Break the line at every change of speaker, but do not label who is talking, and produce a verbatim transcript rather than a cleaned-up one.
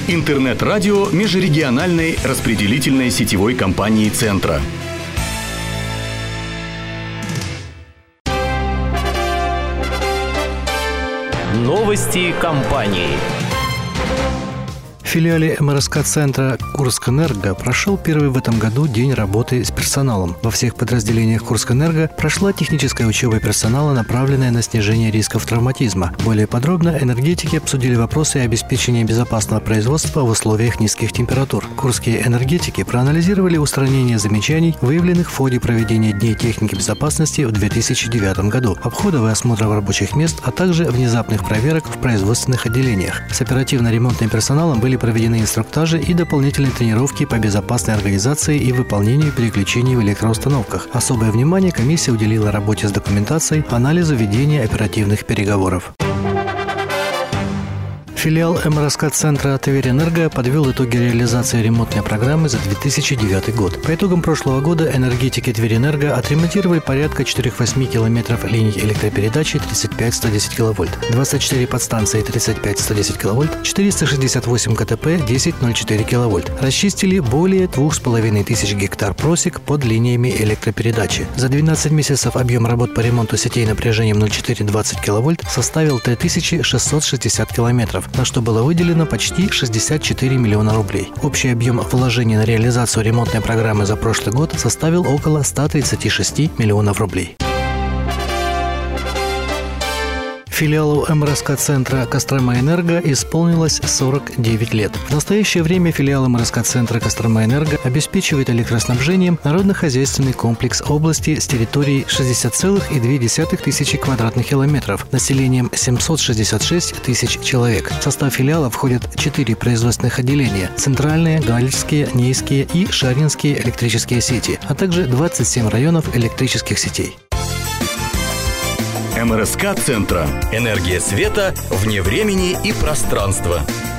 Интернет-радио межрегиональной распределительной сетевой компании «Центра».
Новости компании.
В филиале эм эр эс ка-центра «Курскэнерго» прошел первый в этом году день работы с персоналом. Во всех подразделениях «Курскэнерго» прошла техническая учеба персонала, направленная на снижение рисков травматизма. Более подробно энергетики обсудили вопросы обеспечения безопасного производства в условиях низких температур. Курские энергетики проанализировали устранение замечаний, выявленных в ходе проведения Дней техники безопасности в две тысячи девятом году, обходовых осмотров рабочих мест, а также внезапных проверок в производственных отделениях. С оперативно-ремонтным персоналом были проведены инструктажи и дополнительные тренировки по безопасной организации и выполнению переключений в электроустановках. Особое внимание комиссия уделила работе с документацией, анализу ведения оперативных переговоров. Филиал эм эр эс ка-центра «Тверэнерго» подвел итоги реализации ремонтной программы за две тысячи девятый год. По итогам прошлого года энергетики «Тверэнерго» отремонтировали порядка четыреста восемь километров линий электропередачи тридцать пять сто десять киловольт, двадцать четыре подстанции тридцать пять сто десять киловольт, четыреста шестьдесят восемь ка тэ пэ десять ноль четыре киловольт. Расчистили более двух с половиной тысяч гектар просек под линиями электропередачи. За двенадцать месяцев объем работ по ремонту сетей напряжением ноль целых четыре десятых киловольт составил три тысячи шестьсот шестьдесят километров, на что было выделено почти шестьдесят четыре миллиона рублей. Общий объем вложений на реализацию ремонтной программы за прошлый год составил около ста тридцати шести миллионов рублей. Филиалу эм эр эс ка-центра «Кострома-Энерго» исполнилось сорок девять лет. В настоящее время филиал эм эр эс ка-центра «Кострома-Энерго» обеспечивает электроснабжением народно-хозяйственный комплекс области с территорией шестьдесят целых две десятых тысячи квадратных километров, населением семьсот шестьдесят шесть тысяч человек. В состав филиала входят четыре производственных отделения – центральные, галичские, нейские и шаринские электрические сети, а также двадцать семь районов электрических сетей.
эм эр эс ка-центра.
Энергия света вне времени и пространства.